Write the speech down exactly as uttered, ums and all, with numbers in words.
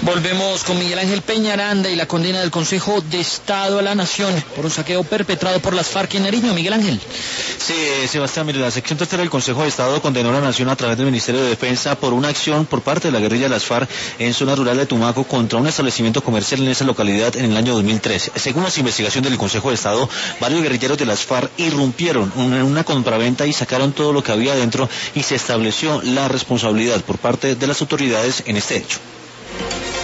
Volvemos con Miguel Ángel Peñaranda y la condena del Consejo de Estado a la Nación por un saqueo perpetrado por las FARC en Nariño. Miguel Ángel. Sí, Sebastián, mire, la sección tercera del Consejo de Estado condenó a la Nación a través del Ministerio de Defensa por una acción por parte de la guerrilla de las FARC en zona rural de Tumaco contra un establecimiento comercial en esa localidad en el año dos mil tres. Según las investigaciones del Consejo de Estado, varios guerrilleros de las FARC irrumpieron en una compraventa y sacaron todo lo que había adentro y se estableció la responsabilidad por parte de las autoridades en este hecho.